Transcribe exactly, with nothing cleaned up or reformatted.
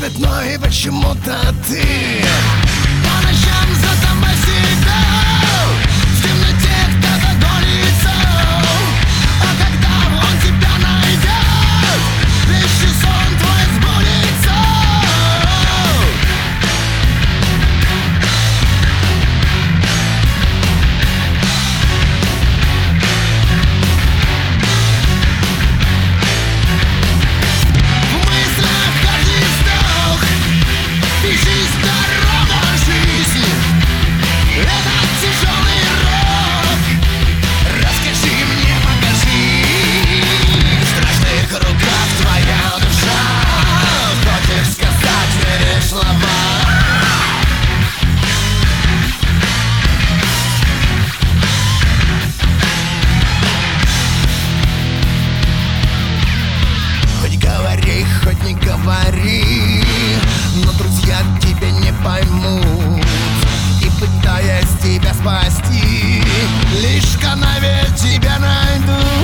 цветной, почему-то ты по ночам за тобой себя. В темноте кто-то гонится, а когда он тебя найдет, вещий сон твой сбудется. В мыслях каждый вздох и жизнь, дорога жизни — это тяжелый рок. Расскажи мне, покажи, в страшных руках твоя душа. Хочешь сказать мне лишь слова? Хоть говори, хоть не говори, но друзья тебя не поймут. И пытаясь тебя спасти, лишь в канаве тебя найдут.